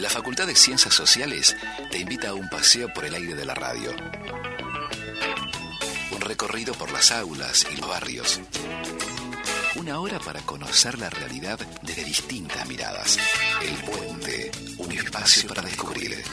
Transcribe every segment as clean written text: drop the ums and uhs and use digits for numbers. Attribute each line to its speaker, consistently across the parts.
Speaker 1: La Facultad de Ciencias Sociales te invita a un paseo por el aire de la radio. Un recorrido por las aulas y los barrios. Una hora para conocer la realidad desde distintas miradas. El Puente, un espacio para descubrir.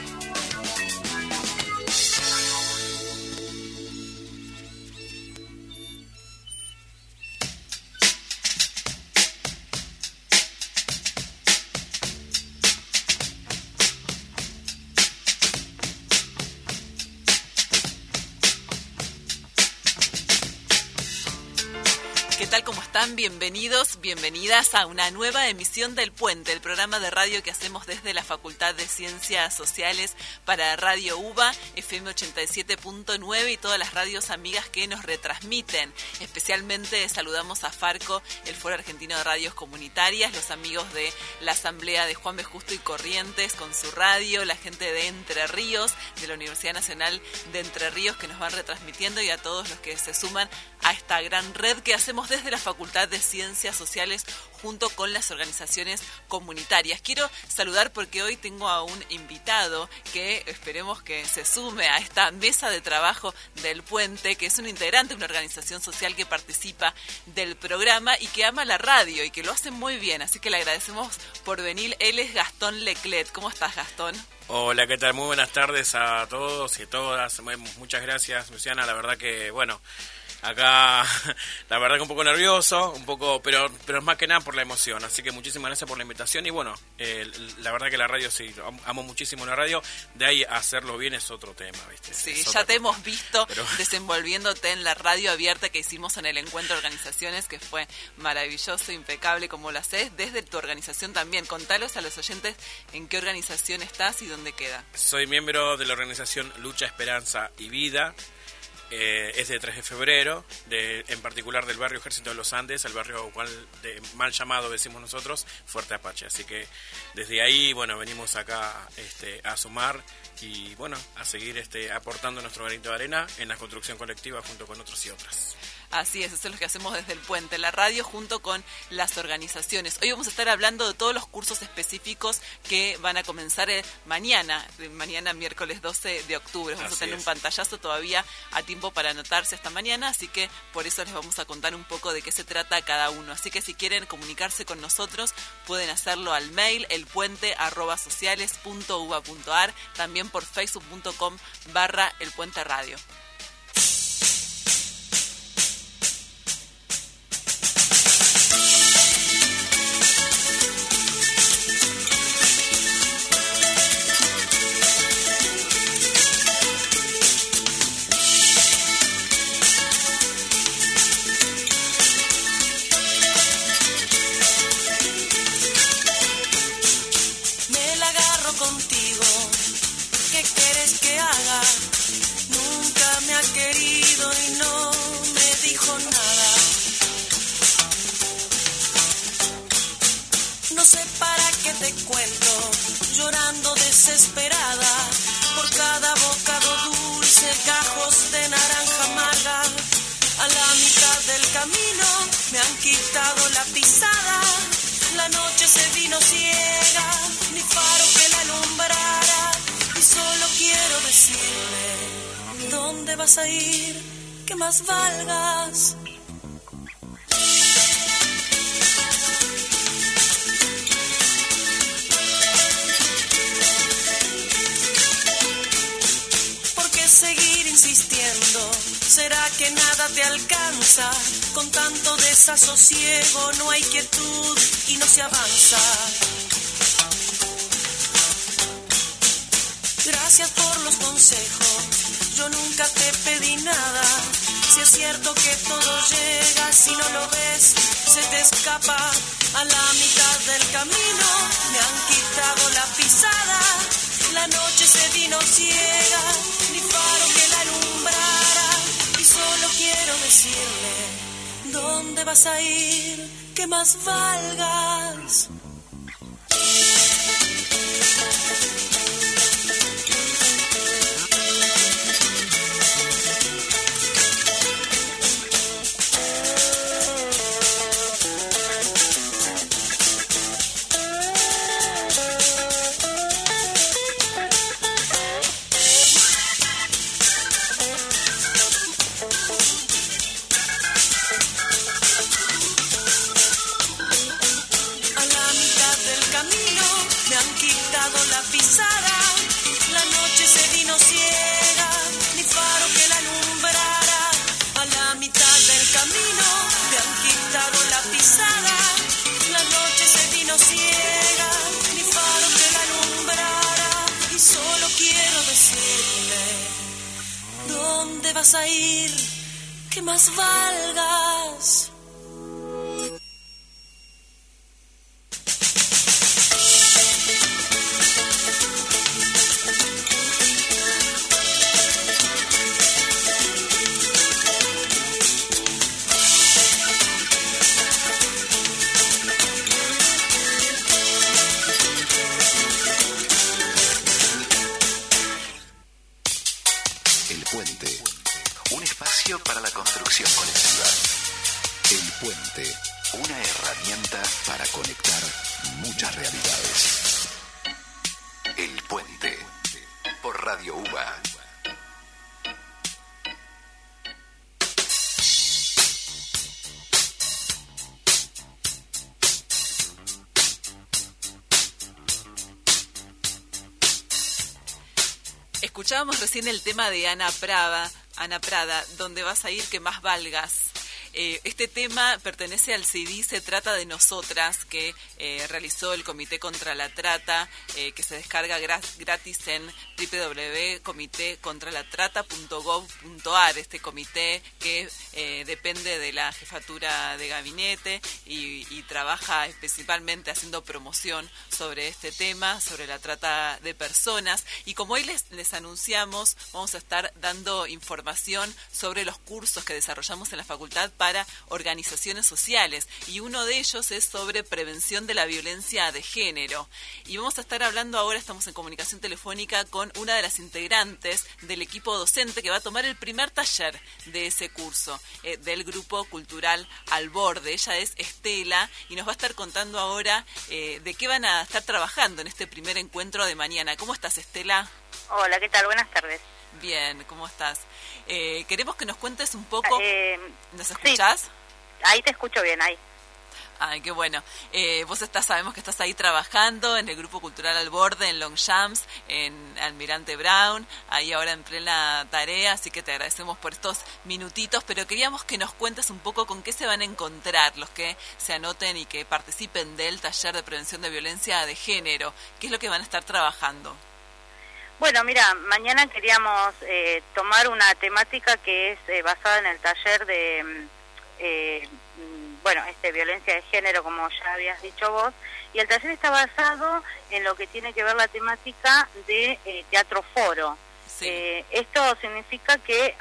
Speaker 2: Bienvenidos, bienvenidas a una nueva emisión del Puente, el programa de radio que hacemos desde la Facultad de Ciencias Sociales para Radio UBA, FM 87.9 y todas las radios amigas que nos retransmiten. Especialmente saludamos a Farco, el Foro Argentino de Radios Comunitarias, los amigos de la Asamblea de Juan B. Justo y Corrientes con su radio, la gente de Entre Ríos, de la Universidad Nacional de Entre Ríos que nos van retransmitiendo, y a todos los que se suman a esta gran red que hacemos desde la Facultad de Ciencias Sociales junto con las organizaciones comunitarias. Quiero saludar porque hoy tengo a un invitado que esperemos que se sume a esta mesa de trabajo del Puente, que es un integrante de una organización social que participa del programa y que ama la radio y que lo hace muy bien, así que le agradecemos por venir. Él es Gastón Leclet. ¿Cómo estás, Gastón?
Speaker 3: Hola, ¿qué tal? Muy buenas tardes a todos y todas. Muchas gracias, Luciana. La verdad que, bueno, acá, la verdad que un poco nervioso, pero es más que nada por la emoción. Así que muchísimas gracias por la invitación. Y bueno, la verdad que la radio, sí, amo muchísimo la radio. De ahí a hacerlo bien es otro tema, ¿viste?
Speaker 2: Sí, ya te hemos visto desenvolviéndote en la radio abierta que hicimos en el Encuentro de Organizaciones, que fue maravilloso, impecable como lo haces. Desde tu organización también, contalos a los oyentes en qué organización estás y dónde queda. Soy miembro de la organización Lucha, Esperanza y Vida.
Speaker 3: Es de 3 de febrero, en particular del barrio Ejército de los Andes, el barrio mal llamado, decimos nosotros, Fuerte Apache. Así que desde ahí, bueno, venimos acá a sumar y, bueno, a seguir aportando nuestro granito de arena en la construcción colectiva junto con otros y otras.
Speaker 2: Así es, eso es lo que hacemos desde el Puente, la radio junto con las organizaciones. Hoy vamos a estar hablando de todos los cursos específicos que van a comenzar mañana miércoles 12 de octubre. Vamos a tener un pantallazo todavía a tiempo para anotarse esta mañana, así que por eso les vamos a contar un poco de qué se trata cada uno. Así que si quieren comunicarse con nosotros, pueden hacerlo al mail elpuente@sociales.uba.ar, también por facebook.com/elpuenteradio.
Speaker 4: Vas a ir, que más valgas. ¿Por qué seguir insistiendo? ¿Será que nada te alcanza? Con tanto desasosiego no hay quietud y no se avanza. Gracias por los consejos. Yo nunca te pedí nada, si es cierto que todo llega, si no lo ves, se te escapa. A la mitad del camino me han quitado la pisada, la noche se vino ciega, ni faro que la alumbrara, y solo quiero decirle, ¿dónde vas a ir? Que más valgas. quitado la pisada, la noche se vino ciega, ni faro que la alumbrara. A la mitad del camino te han quitado la pisada, la noche se vino ciega, ni faro que la alumbrara. Y solo quiero decirle, ¿dónde vas a ir? Que más valgas.
Speaker 1: El Puente, un espacio para la construcción colectiva. El Puente, una herramienta para conectar muchas realidades. El Puente, por Radio UBA.
Speaker 2: Escuchábamos recién el tema de Ana Prada, ¿dónde vas a ir que más valgas? Este tema pertenece al CD Se Trata de Nosotras, que realizó el Comité contra la Trata, que se descarga gratis en www.comitecontralatrata.gov.ar. Este comité que depende de la jefatura de gabinete y trabaja principalmente haciendo promoción sobre este tema, sobre la trata de personas. Y como hoy les anunciamos, vamos a estar dando información sobre los cursos que desarrollamos en la facultad para organizaciones sociales, y uno de ellos es sobre prevención de la violencia de género. Y vamos a estar hablando ahora, estamos en comunicación telefónica con una de las integrantes del equipo docente que va a tomar el primer taller de ese curso, del Grupo Cultural Al Borde. Ella es Estela y nos va a estar contando ahora de qué van a estar trabajando en este primer encuentro de mañana. ¿Cómo estás, Estela?
Speaker 5: Hola, ¿qué tal? Buenas tardes.
Speaker 2: Bien, ¿cómo estás? Queremos que nos cuentes un poco. ¿Nos escuchás?
Speaker 5: Sí, ahí te escucho bien, ahí.
Speaker 2: Ay, qué bueno. Vos sabemos que estás ahí trabajando en el Grupo Cultural Al Borde, en Longchamps, en Almirante Brown, ahí ahora en plena tarea, así que te agradecemos por estos minutitos, pero queríamos que nos cuentes un poco con qué se van a encontrar los que se anoten y que participen del taller de prevención de violencia de género. ¿Qué es lo que van a estar trabajando?
Speaker 5: Bueno, mira, mañana queríamos tomar una temática que es basada en el taller de, violencia de género, como ya habías dicho vos, y el taller está basado en lo que tiene que ver la temática de teatro foro.
Speaker 2: Sí.
Speaker 5: Esto significa que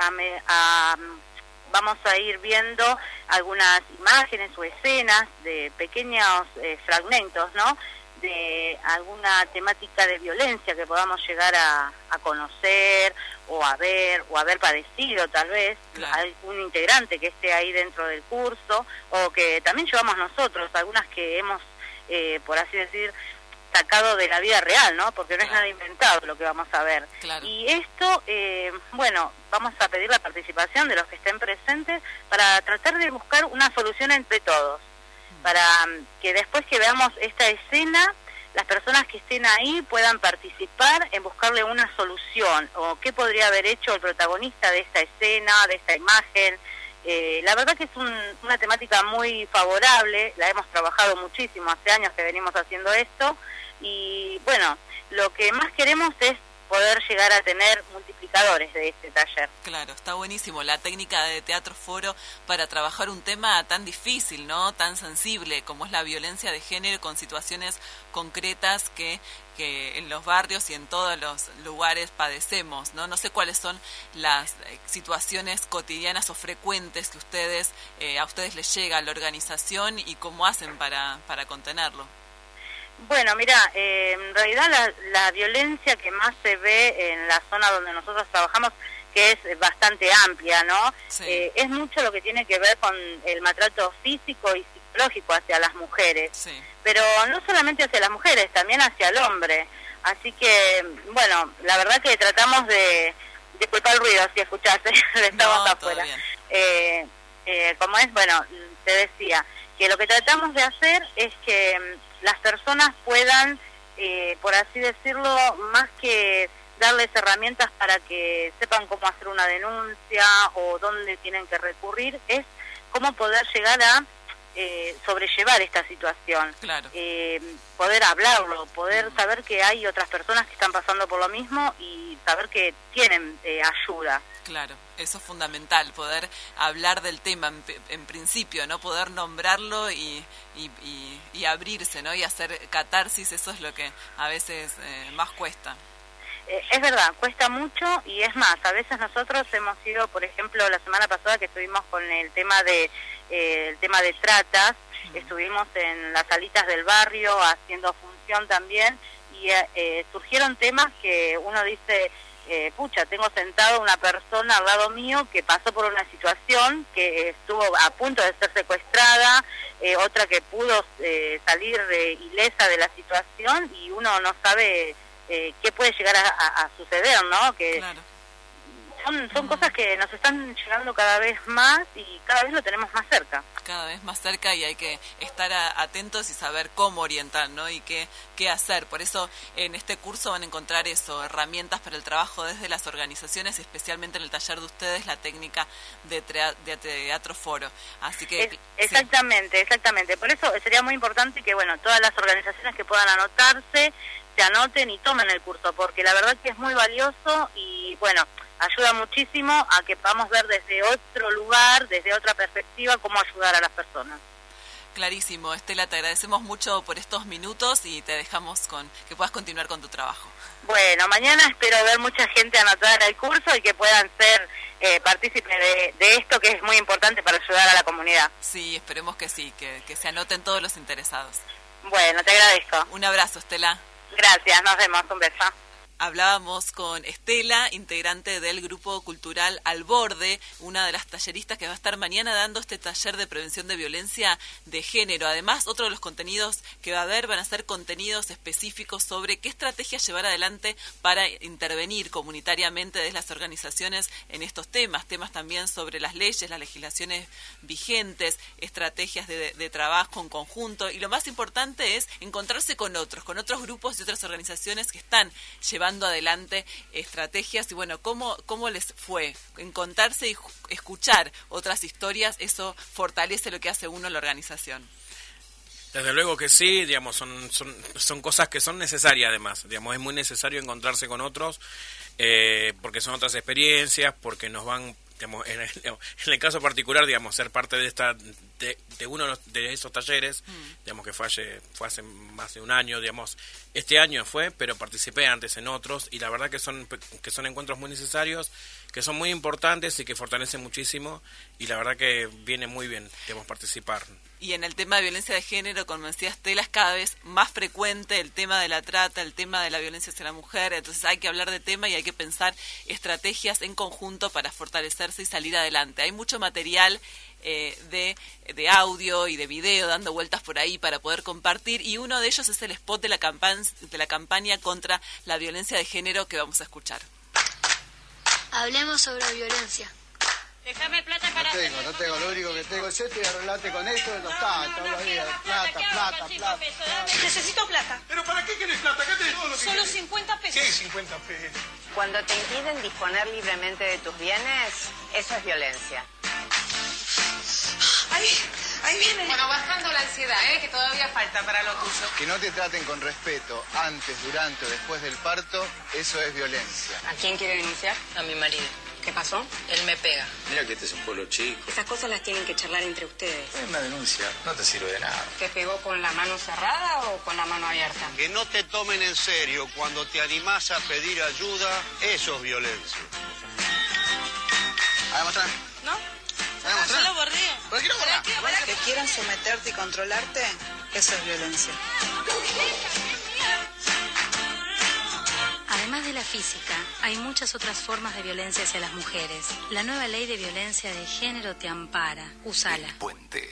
Speaker 5: vamos a ir viendo algunas imágenes o escenas de pequeños fragmentos, ¿no?, de alguna temática de violencia que podamos llegar a conocer o a ver padecido tal vez,
Speaker 2: claro,
Speaker 5: algún integrante que esté ahí dentro del curso, o que también llevamos nosotros, algunas que hemos, por así decir, sacado de la vida real, ¿no? Porque no es nada inventado lo que vamos a ver.
Speaker 2: Claro.
Speaker 5: Y esto, vamos a pedir la participación de los que estén presentes para tratar de buscar una solución entre todos, para que después que veamos esta escena, las personas que estén ahí puedan participar en buscarle una solución, o qué podría haber hecho el protagonista de esta escena, de esta imagen. La verdad que es una temática muy favorable, la hemos trabajado muchísimo, hace años que venimos haciendo esto, y bueno, lo que más queremos es poder llegar a tener multiplicadores de este taller.
Speaker 2: Claro, está buenísimo la técnica de teatro foro para trabajar un tema tan difícil, ¿no?, tan sensible como es la violencia de género, con situaciones concretas que en los barrios y en todos los lugares padecemos, ¿no? No sé cuáles son las situaciones cotidianas o frecuentes que a ustedes les llega a la organización y cómo hacen para contenerlo.
Speaker 5: Bueno, mira, en realidad la violencia que más se ve en la zona donde nosotros trabajamos, que es bastante amplia, ¿no?
Speaker 2: Sí.
Speaker 5: Es mucho lo que tiene que ver con el maltrato físico y psicológico hacia las mujeres.
Speaker 2: Sí.
Speaker 5: Pero no solamente hacia las mujeres, también hacia el hombre. Así que, bueno, la verdad que tratamos de... Disculpa el ruido, si escuchaste, estamos afuera. Como es, bueno, te decía, que lo que tratamos de hacer es que las personas puedan por así decirlo, más que darles herramientas para que sepan cómo hacer una denuncia o dónde tienen que recurrir, es cómo poder llegar a sobrellevar esta situación.
Speaker 2: Claro.
Speaker 5: Poder hablarlo, poder saber que hay otras personas que están pasando por lo mismo y saber que tienen ayuda.
Speaker 2: Claro, eso es fundamental, poder hablar del tema en principio, ¿no? Poder nombrarlo y abrirse, ¿no? Y hacer catarsis, eso es lo que a veces más cuesta.
Speaker 5: Es verdad, cuesta mucho, y es más, a veces nosotros hemos ido, por ejemplo, la semana pasada que estuvimos con el tema de tratas, estuvimos en las salitas del barrio haciendo función también, y surgieron temas que uno dice, pucha, tengo sentado una persona al lado mío que pasó por una situación, que estuvo a punto de ser secuestrada, otra que pudo salir ilesa de la situación, y uno no sabe qué puede llegar a suceder, ¿no? Que
Speaker 2: claro.
Speaker 5: Son cosas que nos están llegando cada vez más y cada vez lo tenemos más cerca.
Speaker 2: Cada vez más cerca, y hay que estar atentos y saber cómo orientar, ¿no? Y qué hacer. Por eso en este curso van a encontrar eso, herramientas para el trabajo desde las organizaciones, especialmente en el taller de ustedes, la técnica de teatro foro. Así que
Speaker 5: exactamente. Por eso sería muy importante que, bueno, todas las organizaciones que puedan anotarse, se anoten y tomen el curso, porque la verdad que es muy valioso y, bueno, ayuda muchísimo a que podamos ver desde otro lugar, desde otra perspectiva, cómo ayudar a las personas.
Speaker 2: Clarísimo. Estela, te agradecemos mucho por estos minutos y te dejamos que puedas continuar con tu trabajo.
Speaker 5: Bueno, mañana espero ver mucha gente anotada en el curso y que puedan ser partícipes de esto, que es muy importante para ayudar a la comunidad.
Speaker 2: Sí, esperemos que sí, que se anoten todos los interesados.
Speaker 5: Bueno, te agradezco.
Speaker 2: Un abrazo, Estela.
Speaker 5: Gracias, nos vemos, un beso.
Speaker 2: Hablábamos con Estela, integrante del Grupo Cultural Al Borde, una de las talleristas que va a estar mañana dando este taller de prevención de violencia de género. Además, otro de los contenidos que va a haber van a ser contenidos específicos sobre qué estrategias llevar adelante para intervenir comunitariamente desde las organizaciones en estos temas también sobre las leyes, las legislaciones vigentes, estrategias de trabajo en conjunto, y lo más importante es encontrarse con otros grupos y otras organizaciones que están llevando adelante estrategias. Y bueno, ¿cómo les fue? Encontrarse y escuchar otras historias, eso fortalece lo que hace uno en la organización.
Speaker 3: Desde luego que sí, digamos, son cosas que son necesarias además, digamos, es muy necesario encontrarse con otros, porque son otras experiencias, porque nos van, digamos, en el caso particular, digamos, ser parte de uno de esos talleres, digamos que fue hace más de un año, digamos, este año fue, pero participé antes en otros, y la verdad que son encuentros muy necesarios, que son muy importantes y que fortalecen muchísimo, y la verdad que viene muy bien, debemos participar.
Speaker 2: Y en el tema de violencia de género, como decía Estela, es cada vez más frecuente el tema de la trata, el tema de la violencia hacia la mujer. Entonces hay que hablar de tema y hay que pensar estrategias en conjunto para fortalecerse y salir adelante. Hay mucho material de audio y de video dando vueltas por ahí para poder compartir, y uno de ellos es el spot de la campaña contra la violencia de género que vamos a escuchar.
Speaker 6: Hablemos sobre violencia.
Speaker 7: Déjame plata, carajo.
Speaker 8: No tengo, lo único que tengo es esto y arreglate con esto y no está, todos los días. Plata.
Speaker 7: Necesito plata.
Speaker 9: ¿Pero para qué querés plata? ¿Qué tenés todo lo que
Speaker 7: Solo
Speaker 9: querés?
Speaker 7: 50 pesos.
Speaker 9: ¿Qué 50 pesos?
Speaker 10: Cuando te impiden disponer libremente de tus bienes, eso es violencia.
Speaker 7: Ahí viene.
Speaker 11: Bueno, bajando la ansiedad, que todavía falta para lo tuyo.
Speaker 8: Que no te traten con respeto antes, durante o después del parto, eso es violencia.
Speaker 11: ¿A quién quiere denunciar? A mi marido. ¿Qué pasó? Él me pega.
Speaker 12: Mira que este es un pueblo chico.
Speaker 11: Esas cosas las tienen que charlar entre ustedes.
Speaker 12: Una denuncia no te sirve de nada.
Speaker 11: ¿Te pegó con la mano cerrada o con la mano abierta?
Speaker 13: Que no te tomen en serio cuando te animás a pedir ayuda, eso es violencia.
Speaker 8: A ver, mostrá.
Speaker 7: ¿No?
Speaker 8: Yo
Speaker 7: lo bordeo.
Speaker 8: ¿Pero qué no borra?
Speaker 10: Que quieran someterte y controlarte, eso es violencia.
Speaker 6: Además de la física, hay muchas otras formas de violencia hacia las mujeres. La nueva ley de violencia de género te ampara. Úsala.
Speaker 1: El Puente.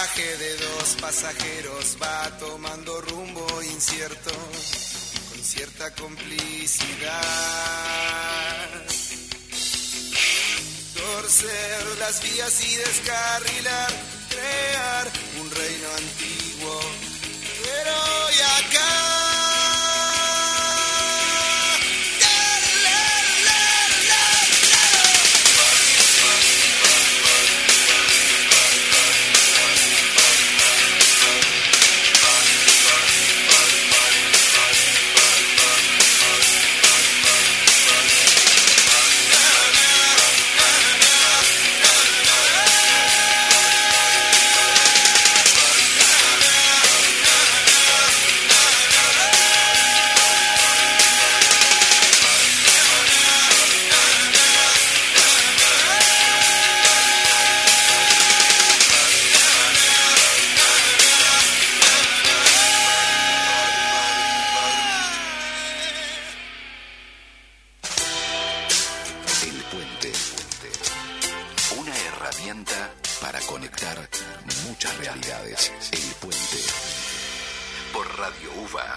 Speaker 14: viaje de dos pasajeros va tomando rumbo incierto, con cierta complicidad. Torcer las vías y descarrilar, crear un reino antiguo, pero hoy acá.
Speaker 1: Para conectar muchas realidades. El Puente. Por Radio UBA.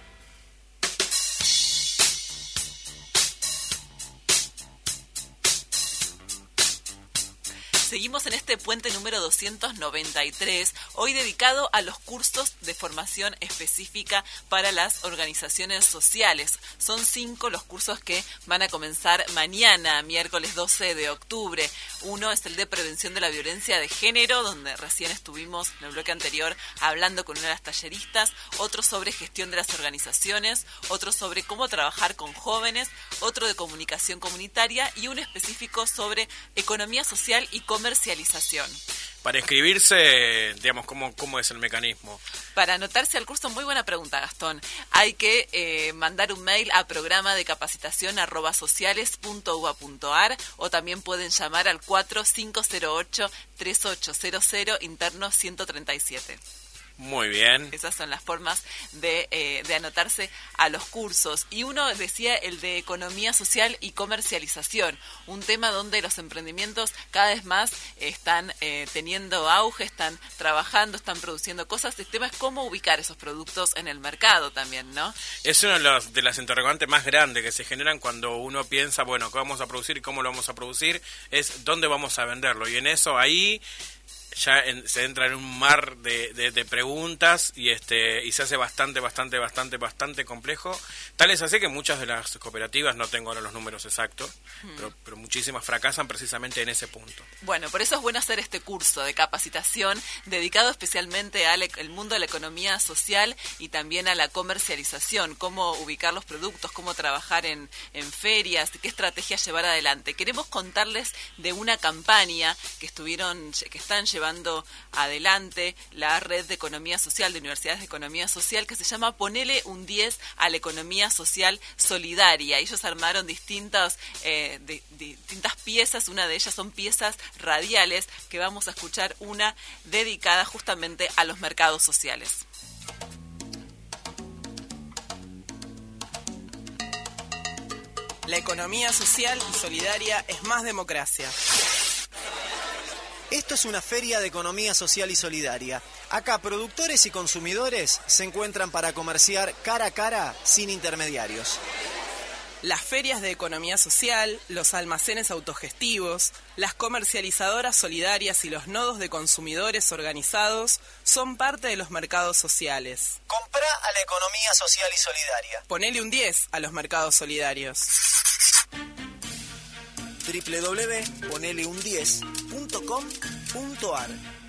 Speaker 2: Seguimos en este puente número 293, hoy dedicado a los cursos de formación específica para las organizaciones sociales. Son 5 los cursos que van a comenzar mañana, miércoles 12 de octubre. Uno es el de prevención de la violencia de género, donde recién estuvimos en el bloque anterior hablando con una de las talleristas. Otro sobre gestión de las organizaciones, otro sobre cómo trabajar con jóvenes, otro de comunicación comunitaria y un específico sobre economía social y comercialización.
Speaker 3: Para inscribirse, digamos, ¿cómo es el mecanismo?
Speaker 2: Para anotarse al curso, muy buena pregunta, Gastón. Hay que mandar un mail a programadecapacitación@sociales.uba.ar o también pueden llamar al 4508-3800 interno 137.
Speaker 3: Muy bien.
Speaker 2: Esas son las formas de anotarse a los cursos. Y uno decía el de economía social y comercialización, un tema donde los emprendimientos cada vez más están teniendo auge, están trabajando, están produciendo cosas. El tema es cómo ubicar esos productos en el mercado también, ¿no?
Speaker 3: Es una de las interrogantes más grandes que se generan cuando uno piensa, bueno, ¿qué vamos a producir y cómo lo vamos a producir? Es dónde vamos a venderlo. Y en eso ahí ya se entra en un mar de preguntas y se hace bastante complejo. Tal es así que muchas de las cooperativas, no tengo ahora los números exactos, pero muchísimas fracasan precisamente en ese punto.
Speaker 2: Bueno, por eso es bueno hacer este curso de capacitación dedicado especialmente al mundo de la economía social y también a la comercialización, cómo ubicar los productos, cómo trabajar en ferias, qué estrategias llevar adelante. Queremos contarles de una campaña que están llevando adelante la red de economía social, de universidades de economía social, que se llama Ponele un 10 a la economía social solidaria. Ellos armaron distintas piezas, una de ellas son piezas radiales, que vamos a escuchar una dedicada justamente a los mercados sociales.
Speaker 15: La economía social y solidaria es más democracia.
Speaker 16: Esto es una feria de economía social y solidaria. Acá productores y consumidores se encuentran para comerciar cara a cara sin intermediarios.
Speaker 15: Las ferias de economía social, los almacenes autogestivos, las comercializadoras solidarias y los nodos de consumidores organizados son parte de los mercados sociales.
Speaker 16: Comprá a la economía social y solidaria.
Speaker 15: Ponele un 10 a los mercados solidarios.
Speaker 16: www.poneleun10.com.ar.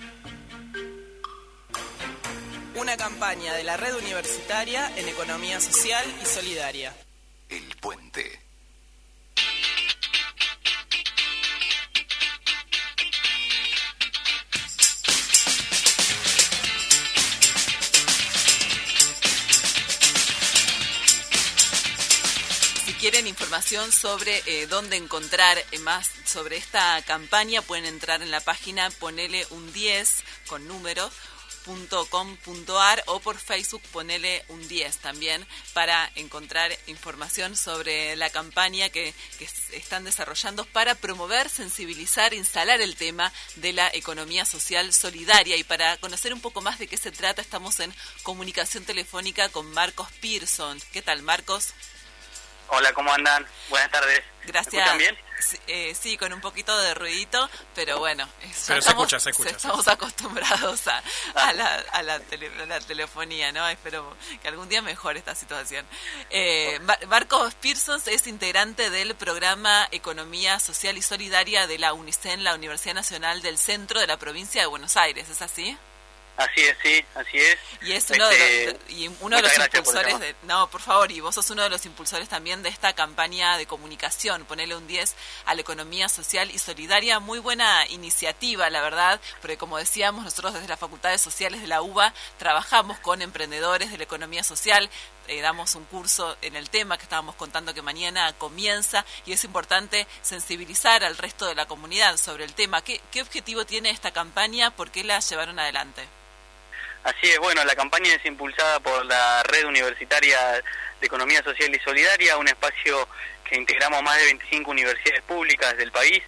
Speaker 15: Una campaña de la Red Universitaria en Economía Social y Solidaria.
Speaker 1: El Puente.
Speaker 2: Quieren información sobre dónde encontrar más sobre esta campaña, pueden entrar en la página Ponele un 10 con número .com.ar o por Facebook ponele un 10 también para encontrar información sobre la campaña que están desarrollando para promover, sensibilizar, instalar el tema de la economía social solidaria. Y para conocer un poco más de qué se trata, estamos en comunicación telefónica con Marcos Pearson. ¿Qué tal, Marcos?
Speaker 17: Hola, ¿cómo andan? Buenas tardes.
Speaker 2: Gracias.
Speaker 17: ¿Me escuchan bien?
Speaker 2: Sí, con un poquito de ruidito, pero bueno,
Speaker 3: pero se escucha.
Speaker 2: Estamos acostumbrados a la telefonía, ¿no? Espero que algún día mejore esta situación. Marcos Pearson es integrante del programa Economía Social y Solidaria de la UNICEN, la Universidad Nacional del Centro de la Provincia de Buenos Aires, ¿es así?
Speaker 17: Así es, sí, así es.
Speaker 2: Y es uno de los impulsores de... No, por favor, y vos sos uno de los impulsores también de esta campaña de comunicación, ponele un 10 a la economía social y solidaria. Muy buena iniciativa, la verdad, porque como decíamos, nosotros desde las Facultades Sociales de la UBA trabajamos con emprendedores de la economía social, damos un curso en el tema que estábamos contando que mañana comienza, y es importante sensibilizar al resto de la comunidad sobre el tema. ¿Qué objetivo tiene esta campaña? ¿Por qué la llevaron adelante?
Speaker 17: Así es, bueno, la campaña es impulsada por la Red Universitaria de Economía Social y Solidaria, un espacio que integramos más de 25 universidades públicas del país,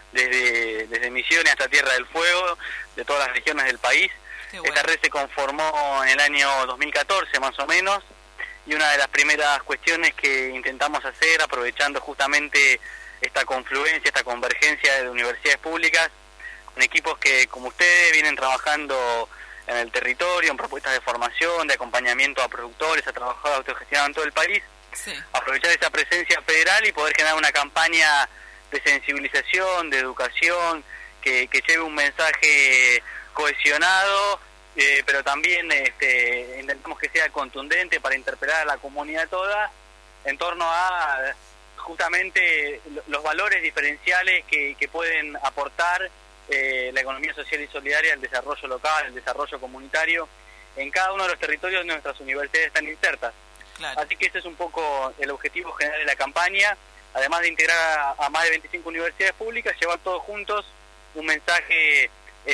Speaker 17: desde Misiones hasta Tierra del Fuego, de todas las regiones del país. Bueno. Esta red se conformó en el año 2014 más o menos, y una de las primeras cuestiones que intentamos hacer, aprovechando justamente esta confluencia, esta convergencia de universidades públicas, con equipos que, como ustedes, vienen trabajando en el territorio, en propuestas de formación, de acompañamiento a productores, a trabajadores autogestionados en todo el país, sí. Aprovechar esa presencia federal y poder generar una campaña de sensibilización, de educación, que lleve un mensaje cohesionado, pero también intentamos que sea contundente para interpelar a la comunidad toda en torno a justamente los valores diferenciales que pueden aportar la economía social y solidaria, el desarrollo local, el desarrollo comunitario en cada uno de los territorios donde nuestras universidades están insertas. Claro. Así que ese es un poco el objetivo general de la campaña, además de integrar a más de 25 universidades públicas, llevar todos juntos un mensaje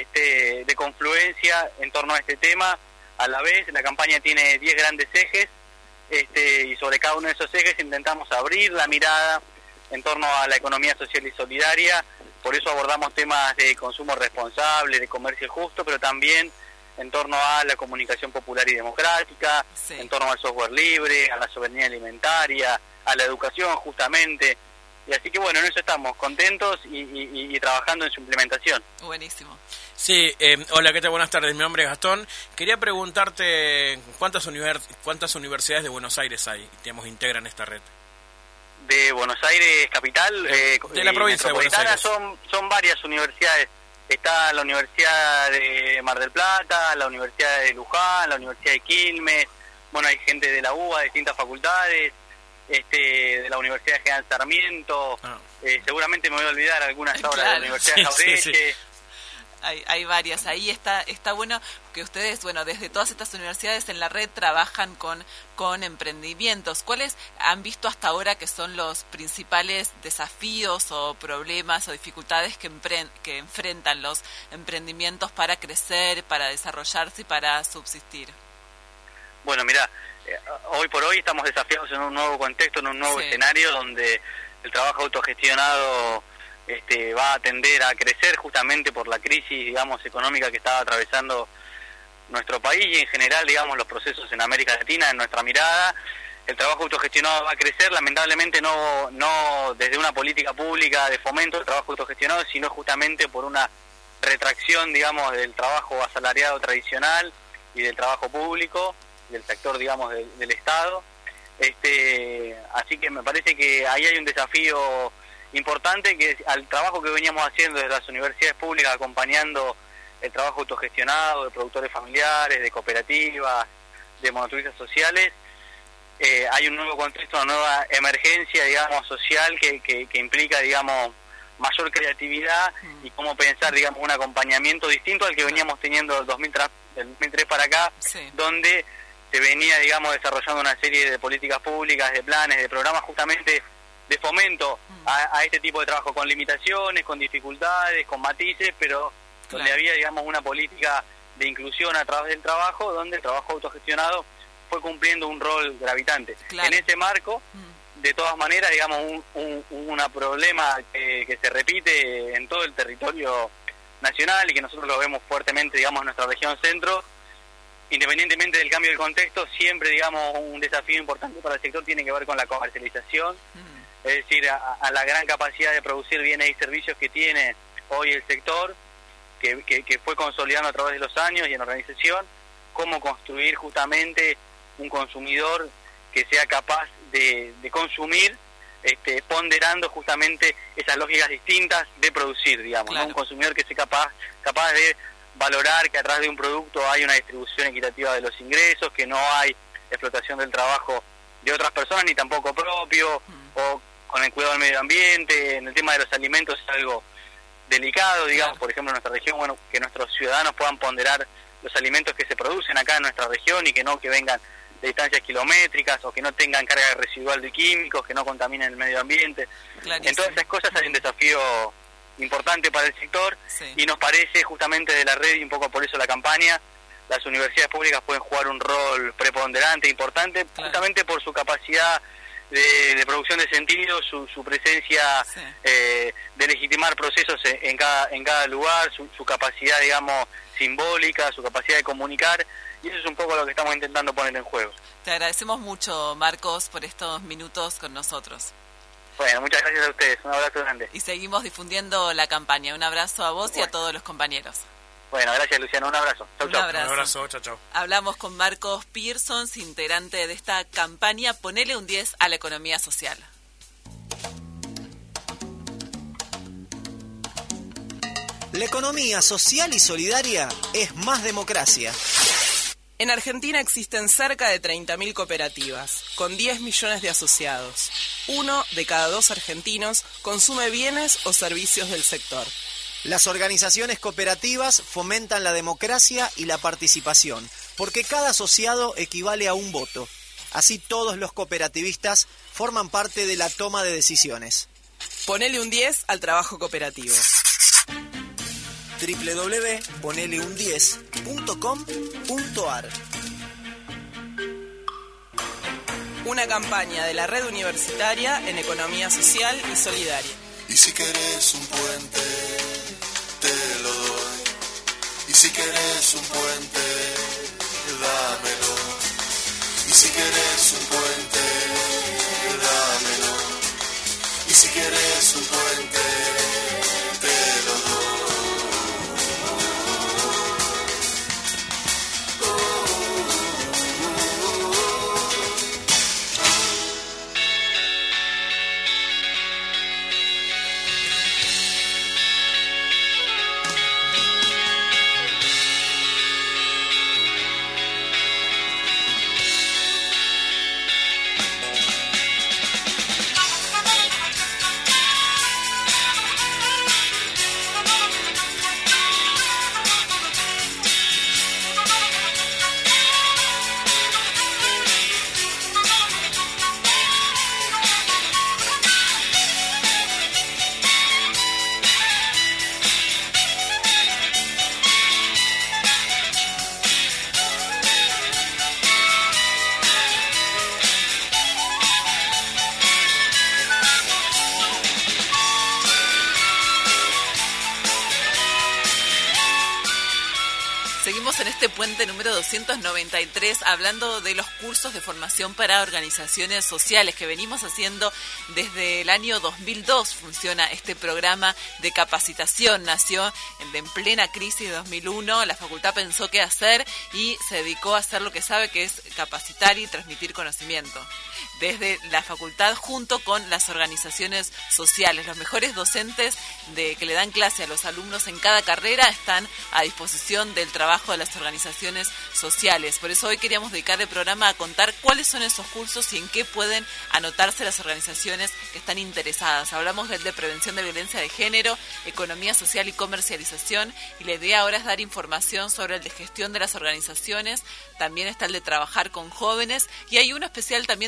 Speaker 17: de confluencia en torno a este tema. A la vez, la campaña tiene 10 grandes ejes, y sobre cada uno de esos ejes intentamos abrir la mirada en torno a la economía social y solidaria. Por eso abordamos temas de consumo responsable, de comercio justo, pero también en torno a la comunicación popular y democrática, sí. En torno al software libre, a la soberanía alimentaria, a la educación justamente. Y así que bueno, en eso estamos contentos y trabajando en su implementación.
Speaker 2: Buenísimo.
Speaker 3: Sí, hola, ¿qué tal? Buenas tardes, mi nombre es Gastón. Quería preguntarte cuántas universidades de Buenos Aires hay, digamos, integran esta red.
Speaker 17: De Buenos Aires capital,
Speaker 3: de la provincia de Buenos Aires.
Speaker 17: Son varias universidades. Está la Universidad de Mar del Plata, la Universidad de Luján, la Universidad de Quilmes. Bueno, hay gente de la UBA, de distintas facultades, de la Universidad de General Sarmiento. Seguramente me voy a olvidar algunas ahora, de la Universidad de Jaureche.
Speaker 2: Sí. Hay varias. Ahí está bueno que ustedes, bueno, desde todas estas universidades en la red trabajan con emprendimientos. ¿Cuáles han visto hasta ahora que son los principales desafíos o problemas o dificultades que enfrentan los emprendimientos para crecer, para desarrollarse y para subsistir?
Speaker 17: Bueno, mira, hoy por hoy estamos desafiados en un nuevo contexto, en un nuevo escenario donde el trabajo autogestionado va a tender a crecer justamente por la crisis, digamos, económica que estaba atravesando nuestro país y en general, digamos, los procesos en América Latina. En nuestra mirada, el trabajo autogestionado va a crecer, lamentablemente no desde una política pública de fomento del trabajo autogestionado, sino justamente por una retracción, digamos, del trabajo asalariado tradicional y del trabajo público, del sector, digamos, del Estado. Así que me parece que ahí hay un desafío importante, que al trabajo que veníamos haciendo desde las universidades públicas, acompañando el trabajo autogestionado de productores familiares, de cooperativas, de monotributistas sociales, hay un nuevo contexto, una nueva emergencia, digamos, social que implica, digamos, mayor creatividad y cómo pensar, digamos, un acompañamiento distinto al que veníamos teniendo del 2003 para acá, donde se venía, digamos, desarrollando una serie de políticas públicas, de planes, de programas justamente de fomento a este tipo de trabajo, con limitaciones, con dificultades, con matices, pero donde había, digamos, una política de inclusión a través del trabajo, donde el trabajo autogestionado fue cumpliendo un rol gravitante.
Speaker 2: Claro.
Speaker 17: En ese marco, de todas maneras, digamos, un problema que se repite en todo el territorio nacional y que nosotros lo vemos fuertemente, digamos, en nuestra región centro, independientemente del cambio del contexto, siempre, digamos, un desafío importante para el sector tiene que ver con la comercialización, es decir, a la gran capacidad de producir bienes y servicios que tiene hoy el sector, que fue consolidando a través de los años y en organización, cómo construir justamente un consumidor que sea capaz de consumir, ponderando justamente esas lógicas distintas de producir, digamos,
Speaker 2: claro.
Speaker 17: ¿no? Un consumidor que sea capaz de valorar que atrás de un producto hay una distribución equitativa de los ingresos, que no hay explotación del trabajo de otras personas ni tampoco propio, o con el cuidado del medio ambiente. En el tema de los alimentos es algo delicado, digamos, por ejemplo en nuestra región, bueno, que nuestros ciudadanos puedan ponderar los alimentos que se producen acá en nuestra región y que no que vengan de distancias kilométricas o que no tengan carga residual de químicos, que no contaminen el medio ambiente.
Speaker 2: Clarísimo.
Speaker 17: En todas esas cosas hay un desafío importante para el sector, sí. Y nos parece justamente de la red, y un poco por eso la campaña, las universidades públicas pueden jugar un rol preponderante, importante, claro. Justamente por su capacidad de producción de sentido, su presencia, sí. De legitimar procesos en cada lugar, su capacidad, digamos, simbólica, su capacidad de comunicar, y eso es un poco lo que estamos intentando poner en juego.
Speaker 2: Te agradecemos mucho, Marcos, por estos minutos con nosotros.
Speaker 17: Bueno, muchas gracias a ustedes, un abrazo grande.
Speaker 2: Y seguimos difundiendo la campaña. Un abrazo a vos y a todos los compañeros.
Speaker 17: Bueno, gracias, Luciano, un abrazo. Chau,
Speaker 2: un abrazo.
Speaker 3: Un abrazo, chau, chau.
Speaker 2: Hablamos con Marcos Pearsons, integrante de esta campaña Ponele un 10 a la economía social.
Speaker 16: La economía social y solidaria es más democracia.
Speaker 15: En Argentina existen cerca de 30.000 cooperativas, con 10 millones de asociados. 1 de cada 2 argentinos consume bienes o servicios del sector.
Speaker 16: Las organizaciones cooperativas fomentan la democracia y la participación, porque cada asociado equivale a un voto. Así todos los cooperativistas forman parte de la toma de decisiones.
Speaker 15: Ponele un 10 al trabajo cooperativo.
Speaker 16: www.poneleun10.com.ar.
Speaker 15: Una campaña de la Red Universitaria en Economía Social y Solidaria.
Speaker 14: Y si querés un puente, te lo doy. Y si querés un puente, dámelo. Y si querés un puente, dámelo. Y si querés un puente, te lo doy.
Speaker 2: En este puente número 293, hablando de los cursos de formación para organizaciones sociales que venimos haciendo desde el año 2002. Funciona este programa de capacitación, nació en plena crisis de 2001. La facultad pensó qué hacer y se dedicó a hacer lo que sabe, que es capacitar y transmitir conocimiento. Desde la facultad, junto con las organizaciones sociales, los mejores docentes que le dan clase a los alumnos en cada carrera están a disposición del trabajo de las organizaciones sociales. Por eso hoy queríamos dedicar el programa a contar cuáles son esos cursos y en qué pueden anotarse las organizaciones que están interesadas. Hablamos del de prevención de violencia de género, economía social y comercialización, y la idea ahora es dar información sobre el de gestión de las organizaciones. También está el de trabajar con jóvenes, y hay uno especial también de comunicación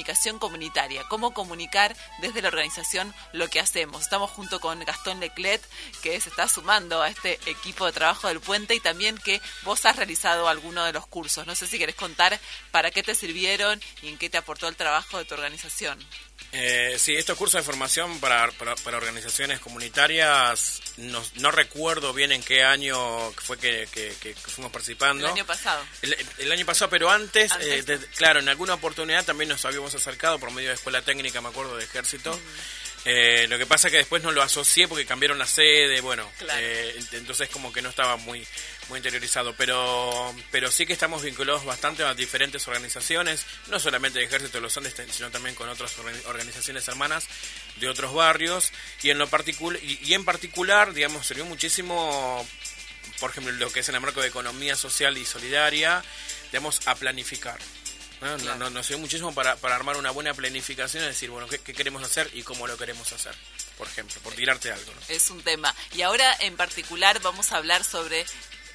Speaker 2: comunicación comunitaria, cómo comunicar desde la organización lo que hacemos. Estamos junto con Gastón Leclet, que se está sumando a este equipo de trabajo del Puente, y también que vos has realizado alguno de los cursos. No sé si querés contar para qué te sirvieron y en qué te aportó el trabajo de tu organización.
Speaker 3: Sí, estos cursos de formación para organizaciones comunitarias, no recuerdo bien en qué año fue que fuimos participando.
Speaker 2: El año pasado.
Speaker 3: El año pasado, pero antes. Claro, en alguna oportunidad también nos habíamos acercado por medio de Escuela Técnica, me acuerdo, de Ejército. Lo que pasa es que después no lo asocié porque cambiaron la sede, bueno, claro. Entonces como que no estaba muy interiorizado, pero sí que estamos vinculados bastante a diferentes organizaciones, no solamente de Ejército de los Andes, sino también con otras organizaciones hermanas de otros barrios, y en particular, digamos, sirvió muchísimo, por ejemplo, lo que es en el marco de economía social y solidaria, digamos, a planificar. Claro. Nos sirve muchísimo para armar una buena planificación, es decir, bueno, qué queremos hacer y cómo lo queremos hacer, por ejemplo, por tirarte algo, ¿no?
Speaker 2: Es un tema. Y ahora en particular vamos a hablar sobre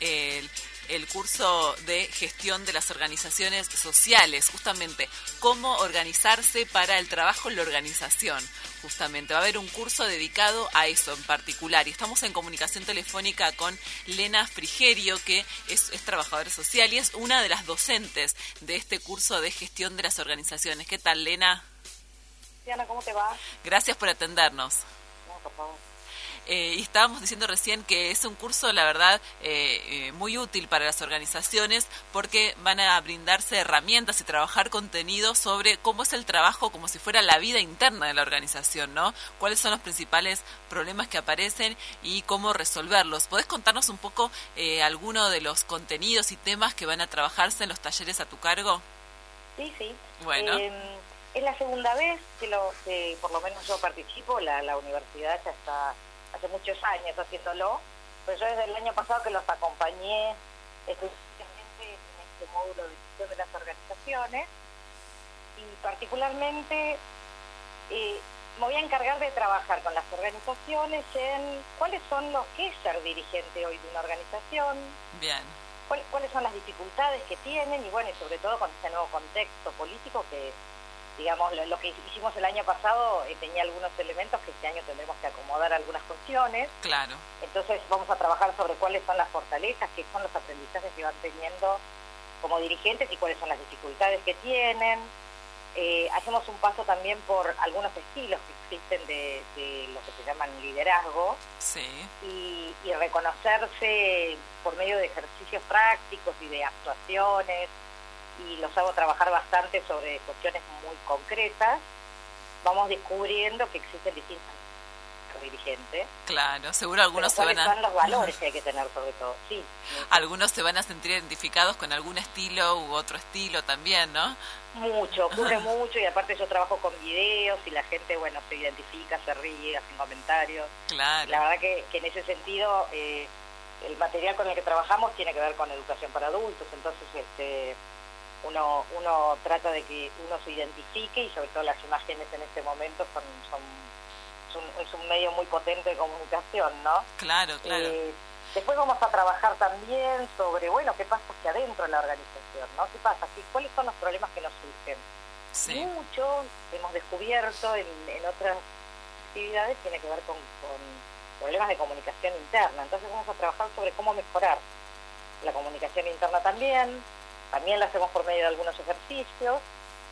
Speaker 2: el curso de gestión de las organizaciones sociales, justamente cómo organizarse para el trabajo en la organización. Justamente va a haber un curso dedicado a eso en particular, y estamos en comunicación telefónica con Lena Frigerio, que es trabajadora social y es una de las docentes de este curso de gestión de las organizaciones. ¿Qué tal, Lena?
Speaker 18: Diana, ¿cómo te va?
Speaker 2: Gracias por atendernos.
Speaker 18: No, por favor.
Speaker 2: Y estábamos diciendo recién que es un curso, la verdad, muy útil para las organizaciones, porque van a brindarse herramientas y trabajar contenido sobre cómo es el trabajo, como si fuera la vida interna de la organización, ¿no? Cuáles son los principales problemas que aparecen y cómo resolverlos. ¿Podés contarnos un poco alguno de los contenidos y temas que van a trabajarse en los talleres a tu cargo?
Speaker 18: Sí.
Speaker 2: Bueno.
Speaker 18: Es la segunda vez que por lo menos yo participo. La universidad ya está hace muchos años haciéndolo, pero yo desde el año pasado que los acompañé específicamente en este módulo de gestión de las organizaciones, y particularmente me voy a encargar de trabajar con las organizaciones en cuáles son los que es ser dirigente hoy de una organización.
Speaker 2: Bien.
Speaker 18: Cuáles son las dificultades que tienen, y bueno, y sobre todo con este nuevo contexto político que, digamos, lo que hicimos el año pasado tenía algunos elementos que este año tendremos que acomodar algunas cuestiones.
Speaker 2: Claro.
Speaker 18: Entonces vamos a trabajar sobre cuáles son las fortalezas, qué son los aprendizajes que van teniendo como dirigentes y cuáles son las dificultades que tienen. Hacemos un paso también por algunos estilos que existen de lo que se llaman liderazgo.
Speaker 2: Sí.
Speaker 18: Y reconocerse por medio de ejercicios prácticos y de actuaciones, y los hago trabajar bastante sobre cuestiones muy concretas. Vamos descubriendo que existen distintas dirigentes.
Speaker 2: Claro, seguro algunos se van a...
Speaker 18: ¿Cuáles son los valores que hay que tener sobre todo? Sí.
Speaker 2: Algunos se van a sentir identificados con algún estilo u otro estilo también, ¿no?
Speaker 18: Mucho, ocurre mucho, y aparte yo trabajo con videos y la gente, bueno, se identifica, se ríe, hace comentarios.
Speaker 2: Claro.
Speaker 18: La verdad que en ese sentido el material con el que trabajamos tiene que ver con educación para adultos, entonces uno trata de que uno se identifique, y sobre todo las imágenes en este momento es un medio muy potente de comunicación, ¿no?
Speaker 2: Claro.
Speaker 18: Después vamos a trabajar también sobre, bueno, qué pasa hacia adentro de la organización, ¿no? ¿Qué pasa? ¿Cuáles son los problemas que nos surgen?
Speaker 2: Sí.
Speaker 18: Mucho hemos descubierto en otras actividades tiene que ver con problemas de comunicación interna. Entonces vamos a trabajar sobre cómo mejorar la comunicación interna también. También la hacemos por medio de algunos ejercicios.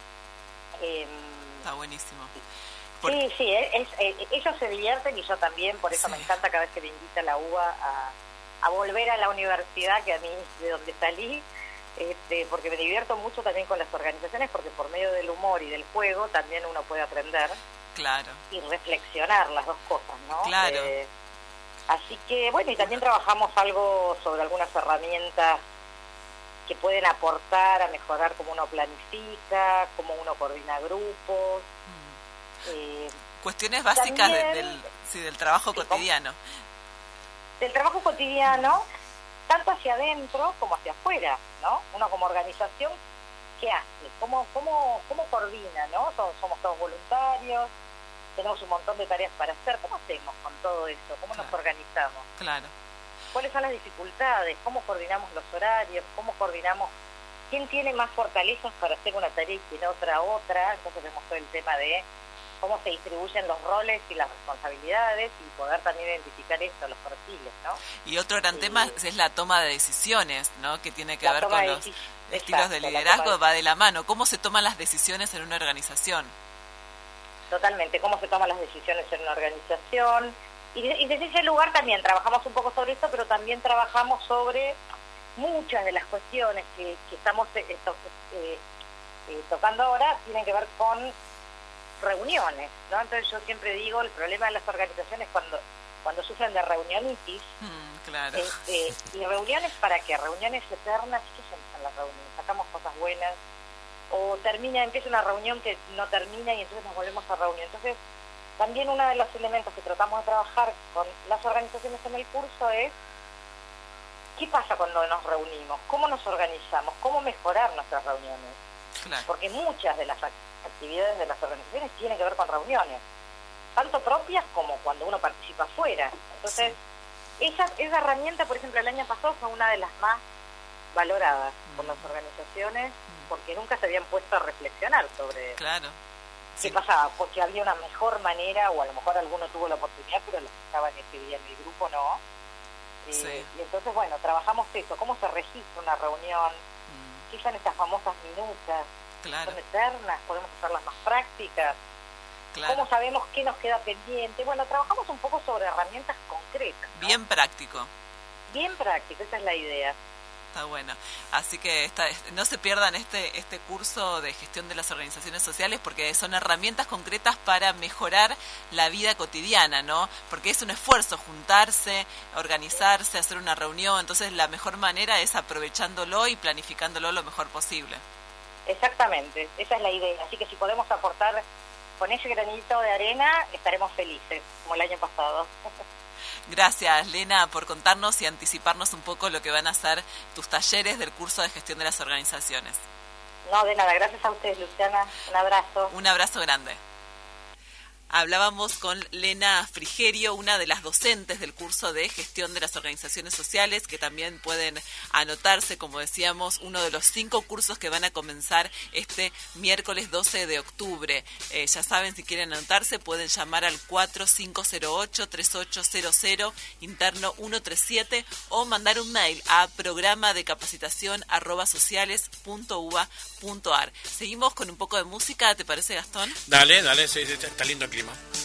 Speaker 2: Está buenísimo.
Speaker 18: Sí, ellos se divierten y yo también, por eso me encanta cada vez que me invita la UBA a volver a la universidad, que a mí de donde salí, porque me divierto mucho también con las organizaciones, porque por medio del humor y del juego también uno puede aprender.
Speaker 2: Claro.
Speaker 18: Y reflexionar las dos cosas, ¿no?
Speaker 2: Claro.
Speaker 18: Así que, bueno, y también trabajamos algo sobre algunas herramientas que pueden aportar a mejorar cómo uno planifica, cómo uno coordina grupos.
Speaker 2: Cuestiones básicas del trabajo cotidiano.
Speaker 18: Del trabajo cotidiano, tanto hacia adentro como hacia afuera, ¿no? Uno como organización, ¿qué hace? ¿Cómo coordina, no? Somos todos voluntarios, tenemos un montón de tareas para hacer. ¿Cómo hacemos con todo eso? ¿Cómo nos organizamos?
Speaker 2: Claro.
Speaker 18: ¿Cuáles son las dificultades? ¿Cómo coordinamos los horarios? ¿Cómo coordinamos quién tiene más fortalezas para hacer una tarea y quién otra. Entonces vemos todo el tema de cómo se distribuyen los roles y las responsabilidades y poder también identificar esto, los perfiles, ¿no?
Speaker 2: Y otro gran tema es la toma de decisiones, ¿no? Que tiene que ver con los estilos de liderazgo, va de la mano. ¿Cómo se toman las decisiones en una organización?
Speaker 18: Totalmente, cómo se toman las decisiones en una organización. Y desde ese lugar también trabajamos un poco sobre esto, pero también trabajamos sobre muchas de las cuestiones que estamos tocando ahora, tienen que ver con reuniones, ¿no? Entonces yo siempre digo, el problema de las organizaciones cuando sufren de reunionitis,
Speaker 2: claro.
Speaker 18: ¿Y reuniones para qué? Reuniones eternas, ¿qué son las reuniones? Sacamos cosas buenas, o empieza una reunión que no termina y entonces nos volvemos a reunir. Entonces, también uno de los elementos que tratamos de trabajar con las organizaciones en el curso es ¿qué pasa cuando nos reunimos? ¿Cómo nos organizamos? ¿Cómo mejorar nuestras reuniones?
Speaker 2: Claro.
Speaker 18: Porque muchas de las actividades de las organizaciones tienen que ver con reuniones, tanto propias como cuando uno participa afuera. Entonces, esa herramienta, por ejemplo, el año pasado fue una de las más valoradas por las organizaciones, porque nunca se habían puesto a reflexionar sobre qué pasaba, porque había una mejor manera, o a lo mejor alguno tuvo la oportunidad, pero los que estaban ese día en el grupo no. Y entonces, bueno, trabajamos eso, cómo se registra una reunión, qué son estas famosas minutas, son eternas, podemos hacerlas más prácticas, cómo sabemos qué nos queda pendiente. Bueno, trabajamos un poco sobre herramientas concretas, ¿no?
Speaker 2: Bien práctico.
Speaker 18: Bien práctico, esa es la idea.
Speaker 2: Está bueno. Así que no se pierdan este curso de gestión de las organizaciones sociales, porque son herramientas concretas para mejorar la vida cotidiana, ¿no? Porque es un esfuerzo juntarse, organizarse, hacer una reunión. Entonces la mejor manera es aprovechándolo y planificándolo lo mejor posible.
Speaker 18: Exactamente, esa es la idea. Así que si podemos aportar con ese granito de arena, estaremos felices, como el año pasado.
Speaker 2: Gracias, Lena, por contarnos y anticiparnos un poco lo que van a ser tus talleres del curso de gestión de las organizaciones.
Speaker 18: No, de nada, gracias a ustedes, Luciana. Un abrazo.
Speaker 2: Un abrazo grande. Hablábamos con Lena Frigerio, una de las docentes del curso de gestión de las organizaciones sociales, que también pueden anotarse, como decíamos, uno de los 5 cursos que van a comenzar este miércoles 12 de octubre. Ya saben, si quieren anotarse, pueden llamar al 4508-3800, interno 137, o mandar un mail a programadecapacitación@sociales.uba.ar. Seguimos con un poco de música, ¿te parece, Gastón?
Speaker 3: Dale, sí, está lindo el clima.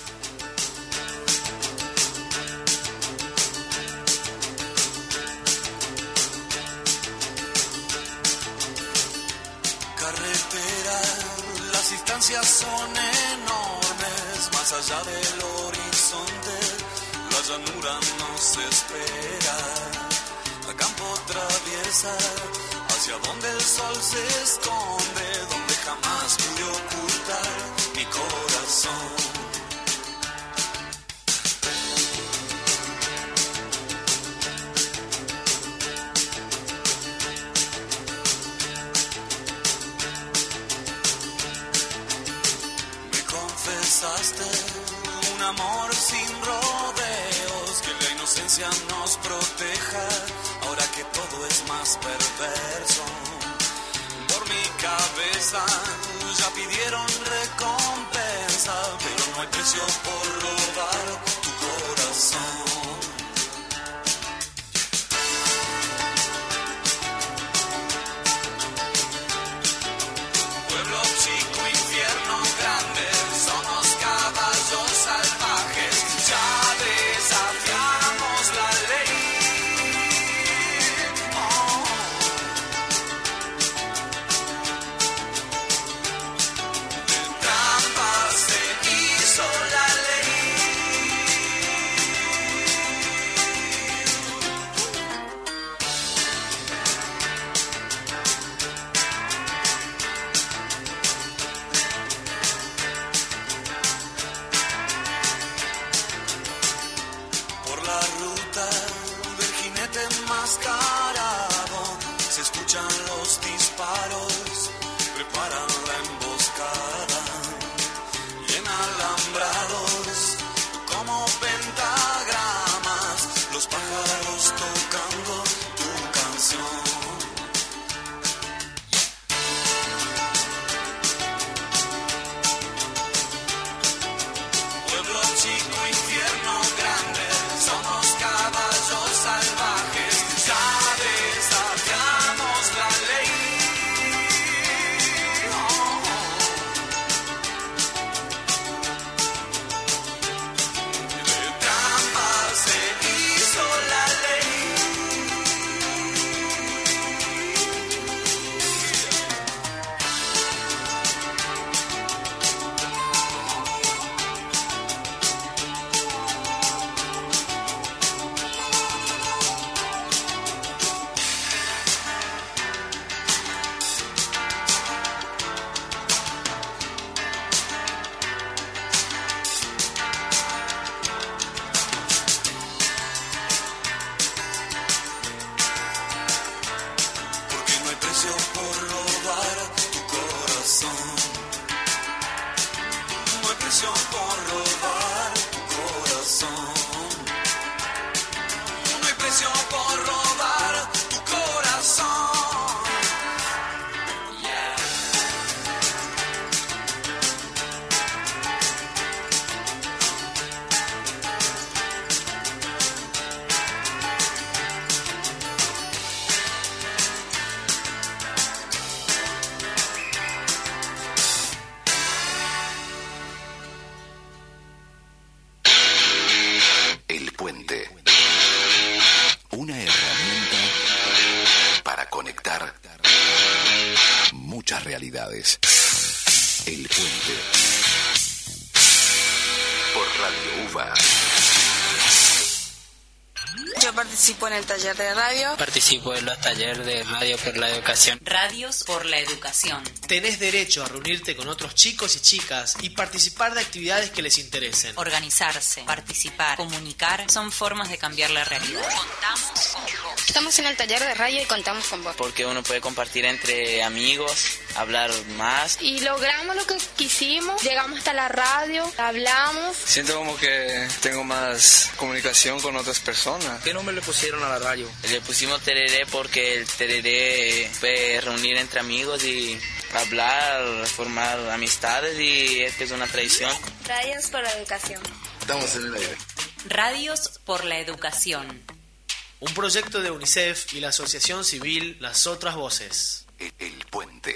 Speaker 14: Carretera, las distancias son enormes, más allá del horizonte, la llanura nos espera. A campo traviesa, hacia donde el sol se esconde, donde jamás pude ocultar mi corazón. Un amor sin rodeos, que la inocencia nos proteja, ahora que todo es más perverso. Por mi cabeza ya pidieron recompensa, pero no hay precio por robar tu corazón. Pueblo chico, infierno grande, somos caballos salvajes, ya desafiamos la ley. De trampa se hizo la ley.
Speaker 1: las realidades. El Puente. Por Radio UBA.
Speaker 19: Yo participo en el taller de radio.
Speaker 20: Participo en los talleres de Radio por la Educación.
Speaker 6: Radios por la Educación.
Speaker 21: Tenés derecho a reunirte con otros chicos y chicas y participar de actividades que les interesen.
Speaker 6: Organizarse, participar, comunicar son formas de cambiar la realidad. Contamos con vos.
Speaker 22: Estamos en el taller de radio y contamos con vos.
Speaker 23: Porque uno puede compartir entre amigos, hablar más.
Speaker 22: Y logramos lo que quisimos, llegamos hasta la radio, hablamos.
Speaker 12: Siento como que tengo más comunicación con otras personas.
Speaker 23: ¿Qué nombre le pusieron a la radio? Le pusimos tereré porque el tereré puede reunir entre amigos y hablar, formar amistades, y es una tradición.
Speaker 22: Radios por la Educación.
Speaker 12: Estamos en el aire.
Speaker 6: Radios por la Educación.
Speaker 21: Un proyecto de UNICEF y la asociación civil Las Otras Voces.
Speaker 1: El Puente.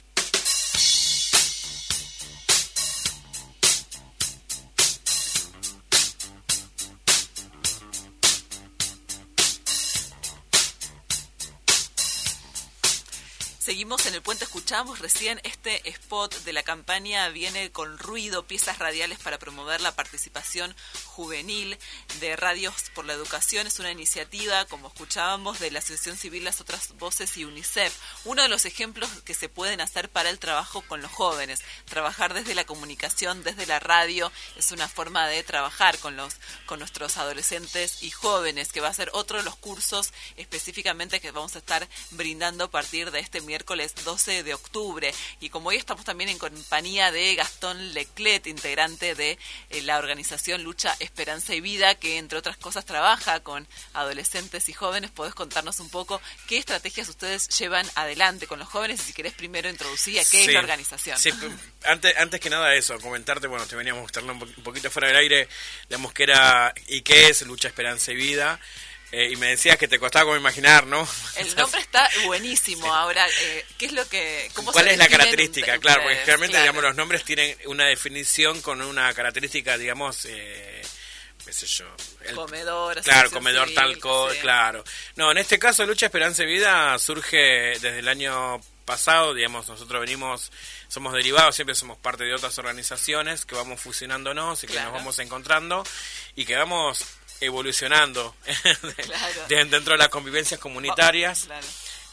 Speaker 2: Seguimos en el puente, escuchamos recién este spot de la campaña Viene con Ruido, piezas radiales para promover la participación juvenil de Radios por la Educación. Es una iniciativa, como escuchábamos, de la Asociación Civil Las Otras Voces y UNICEF. Uno de los ejemplos que se pueden hacer para el trabajo con los jóvenes. Trabajar desde la comunicación, desde la radio, es una forma de trabajar con nuestros adolescentes y jóvenes, que va a ser otro de los cursos específicamente que vamos a estar brindando a partir de este miércoles 12 de octubre. Y como hoy estamos también en compañía de Gastón Leclet, integrante de la organización Lucha, Esperanza y Vida, que entre otras cosas trabaja con adolescentes y jóvenes, podés contarnos un poco qué estrategias ustedes llevan adelante con los jóvenes, y si querés primero introducir a qué es la organización.
Speaker 3: Sí, antes que nada eso, comentarte, bueno, te veníamos mostrando un poquito fuera del aire, digamos que era y qué es Lucha, Esperanza y Vida. Y me decías que te costaba como imaginar, ¿no?
Speaker 2: El nombre está buenísimo. Sí. Ahora, ¿qué es lo que...
Speaker 3: ¿Cuál es la característica? Claro, porque generalmente, digamos, los nombres tienen una definición con una característica, digamos, qué sé yo.
Speaker 2: Comedor.
Speaker 3: Claro, comedor, talco, sí. Claro. No, en este caso, Lucha, Esperanza y Vida surge desde el año pasado, digamos, nosotros somos derivados, siempre somos parte de otras organizaciones que vamos fusionándonos y que nos vamos encontrando y que vamos evolucionando dentro de las convivencias comunitarias. Claro.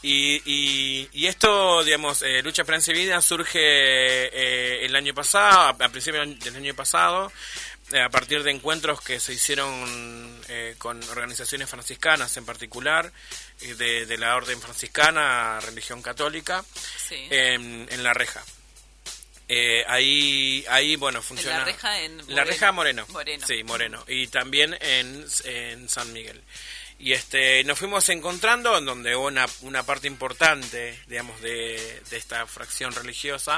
Speaker 3: Y esto, digamos, Lucha, Esperanza y Vida surge el año pasado, a principios del año pasado, a partir de encuentros que se hicieron con organizaciones franciscanas en particular, de la orden franciscana, religión católica, sí. En La Reja. Ahí bueno, funciona.
Speaker 2: En La Reja, en Moreno.
Speaker 3: La Reja, Moreno.
Speaker 2: Moreno.
Speaker 3: Sí, Moreno. Y también en San Miguel. Y nos fuimos encontrando en donde una parte importante, digamos, de esta fracción religiosa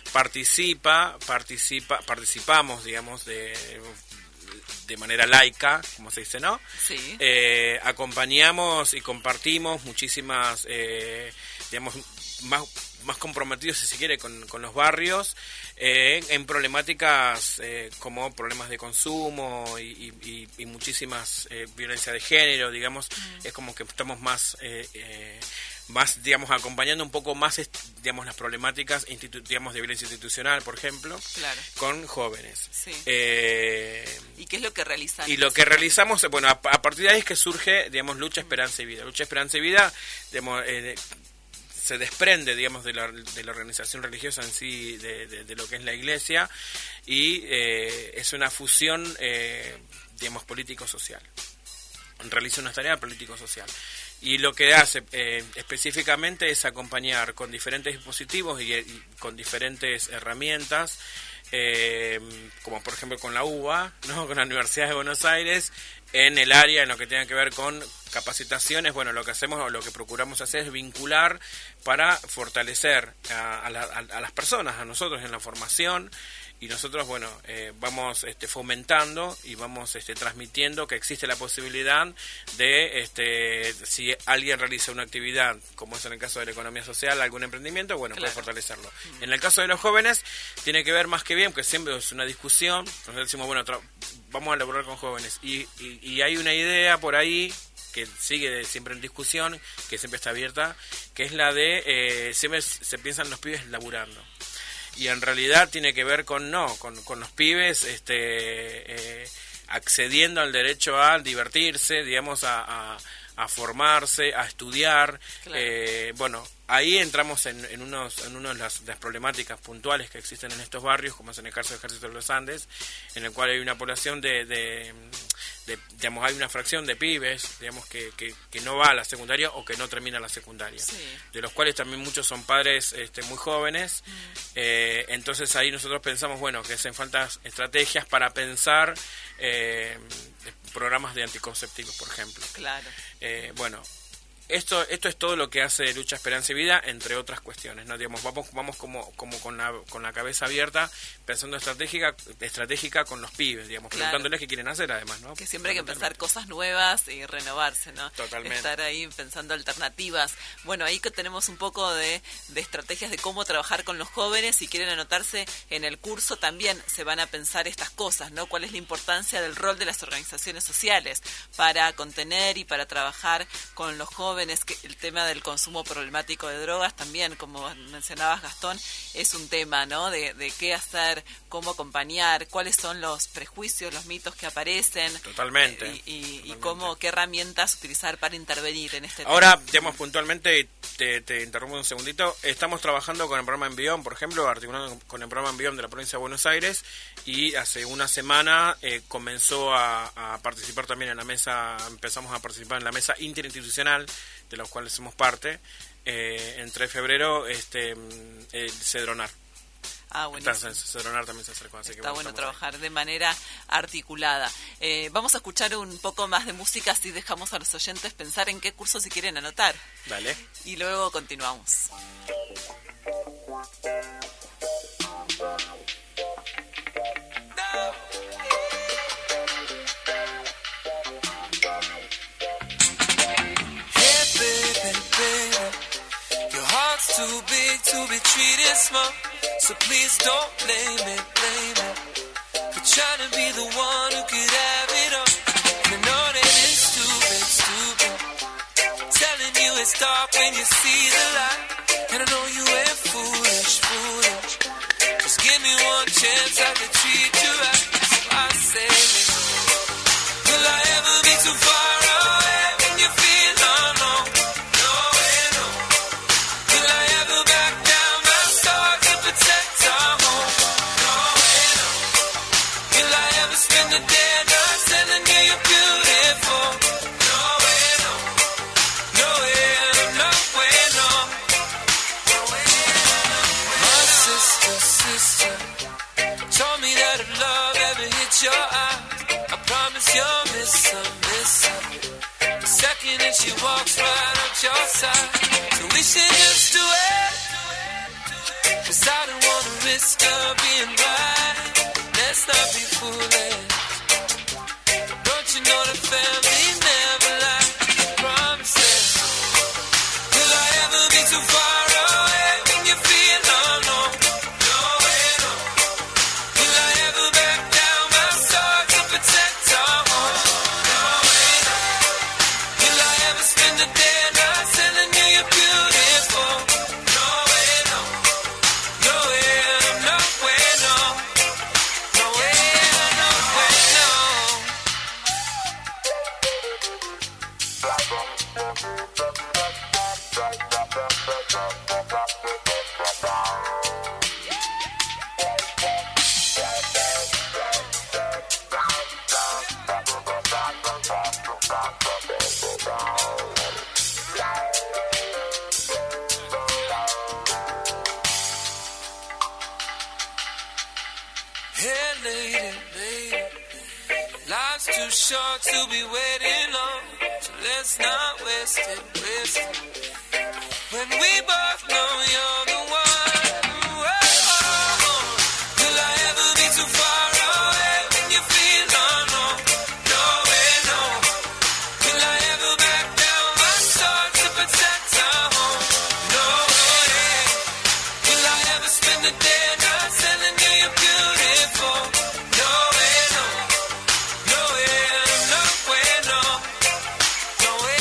Speaker 3: participamos, digamos, de manera laica, como se dice, ¿no?
Speaker 2: Sí.
Speaker 3: Acompañamos y compartimos muchísimas, digamos, más comprometidos, si se quiere, con los barrios, en problemáticas como problemas de consumo y muchísimas violencia de género, digamos. Es como que estamos más, digamos, acompañando un poco más, digamos, las problemáticas, digamos, de violencia institucional, por ejemplo, claro, con jóvenes.
Speaker 2: Sí. ¿Y qué es lo que realizan?
Speaker 3: Y lo que realizamos, bueno, a partir de ahí es que surge, digamos, Lucha, Esperanza y Vida. Lucha, Esperanza y Vida, digamos, se desprende, digamos, de la organización religiosa en sí, de lo que es la iglesia, y es una fusión, digamos, político-social. Realiza una tarea político-social. Y lo que hace específicamente es acompañar con diferentes dispositivos y con diferentes herramientas, como por ejemplo con la UBA, ¿no? Con la Universidad de Buenos Aires, en el área en lo que tenga que ver con capacitaciones. Bueno, lo que hacemos o lo que procuramos hacer es vincular para fortalecer a las personas, a nosotros en la formación, y nosotros, bueno, vamos fomentando y vamos transmitiendo que existe la posibilidad de, si alguien realiza una actividad, como es en el caso de la economía social, algún emprendimiento, bueno, claro, puede fortalecerlo. En el caso de los jóvenes, tiene que ver más que bien, porque siempre es una discusión. Nosotros decimos, bueno, vamos a elaborar con jóvenes, y hay una idea por ahí que sigue siempre en discusión, que siempre está abierta, que es la de siempre se piensan los pibes laburando. Y en realidad tiene que ver con los pibes accediendo al derecho a divertirse, digamos, a formarse, a estudiar. Claro. Ahí entramos en una de las problemáticas puntuales que existen en estos barrios, como es en el caso del Ejército de los Andes, en el cual hay una población digamos, hay una fracción de pibes, digamos, que no va a la secundaria o que no termina la secundaria, sí. De los cuales también muchos son padres muy jóvenes. Entonces ahí nosotros pensamos, que hacen falta estrategias para pensar programas de anticonceptivos, por ejemplo. Claro. Esto es todo lo que hace Lucha, Esperanza y Vida, entre otras cuestiones, ¿no? Digamos, vamos como con la cabeza abierta, pensando estratégica con los pibes, digamos, claro. Preguntándoles qué quieren hacer, además, ¿no?
Speaker 2: Que siempre hay que pensar cosas nuevas y renovarse, ¿no?
Speaker 3: Totalmente.
Speaker 2: Estar ahí pensando alternativas. Ahí que tenemos un poco de estrategias de cómo trabajar con los jóvenes. Si quieren anotarse en el curso, también se van a pensar estas cosas, ¿no? ¿Cuál es la importancia del rol de las organizaciones sociales para contener y para trabajar con los jóvenes? Que el tema del consumo problemático de drogas también, como mencionabas, Gastón, es un tema, ¿no? De qué hacer, cómo acompañar, cuáles son los prejuicios, los mitos que aparecen.
Speaker 3: Totalmente.
Speaker 2: Y qué herramientas utilizar para intervenir en este tema.
Speaker 3: Ahora, digamos, puntualmente, te interrumpo un segundito, estamos trabajando con el programa Envión, por ejemplo, articulando con el programa Envión de la provincia de Buenos Aires, y hace una semana comenzó a participar también en la mesa, empezamos a participar en la mesa interinstitucional, de los cuales somos parte, entre febrero, Cedronar.
Speaker 2: Buenísimo.
Speaker 3: Cedronar también se acercó, así
Speaker 2: está
Speaker 3: que
Speaker 2: bueno trabajar de manera articulada. Vamos a escuchar un poco más de música, así dejamos a los oyentes pensar en qué curso se quieren anotar.
Speaker 3: Dale.
Speaker 2: Y luego continuamos.
Speaker 4: Too big to be treated small, so please don't blame it for trying to be the one who could have it all. And I know that it's stupid, telling you it's dark when you see the light. And I know you ain't foolish, just give me one chance, I can treat you right. So I say, will I ever be too far away when you feel alone? Your eyes, I promise you'll miss her. The second that she walks right up your side, so we should just do it, 'cause I don't wanna risk her being right. Let's not be foolish. Don't you know the family never lies? Promise it. Will I ever be too far away when you feel alone? Short to be waiting on, so let's not waste it. When we both know you're the one. Will I ever be too far away when you feel alone? No way, no. Will I ever back down my sword to protect our home? No way. Will I ever spend the day not telling you you're beautiful? No way, no. No way. No way.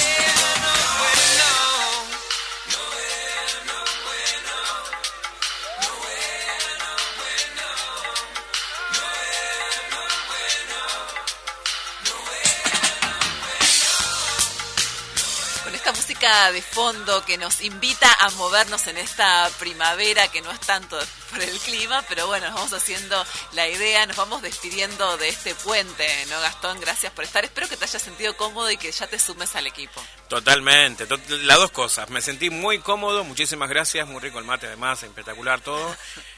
Speaker 2: música de fondo que nos invita a movernos en esta primavera que no es tanto por el clima, pero bueno, nos vamos haciendo la idea, nos vamos despidiendo de este puente, ¿no, Gastón? Gracias por estar, espero que te hayas sentido cómodo y que ya te sumes al equipo.
Speaker 3: Totalmente, las dos cosas, me sentí muy cómodo, muchísimas gracias, muy rico el mate además, espectacular todo.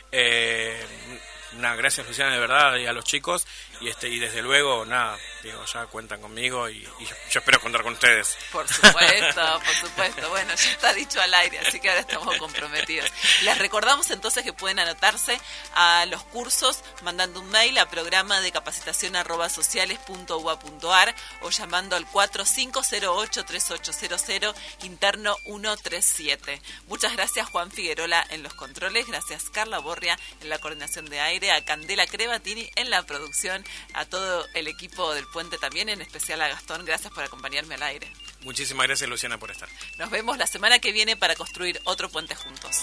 Speaker 3: Gracias Luciana de verdad y a los chicos y desde luego ya cuentan conmigo y yo espero contar con ustedes.
Speaker 2: Por supuesto, bueno, ya está dicho al aire, así que ahora estamos comprometidos. Les recordamos entonces que pueden anotarse a los cursos mandando un mail a programa de capacitación@sociales.ua.ar o llamando al 4508-3800 interno 137. Muchas gracias Juan Figuerola en los controles, gracias Carla Borria en la coordinación de aire, a Candela Crebatini en la producción, a todo el equipo del Puente también, en especial a Gastón, gracias por acompañarme al aire.
Speaker 3: Muchísimas gracias Luciana por estar.
Speaker 2: Nos vemos la semana que viene para construir otro puente juntos.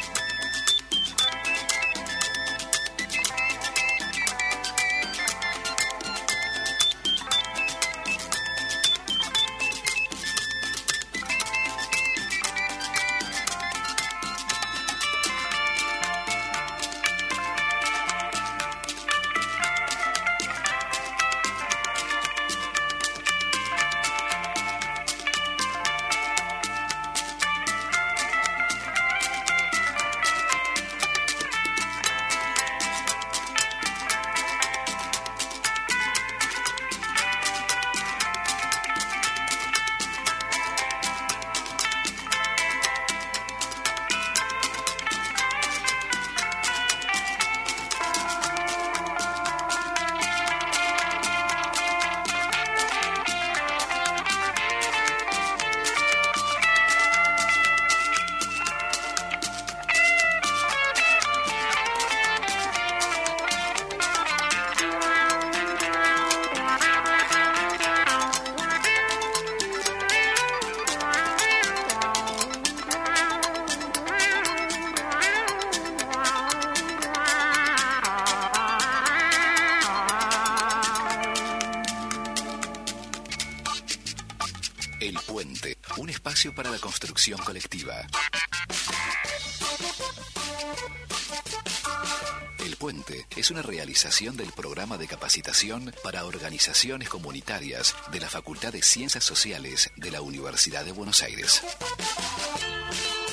Speaker 1: Para la construcción colectiva. El Puente es una realización del programa de capacitación para organizaciones comunitarias de la Facultad de Ciencias Sociales de la Universidad de Buenos Aires.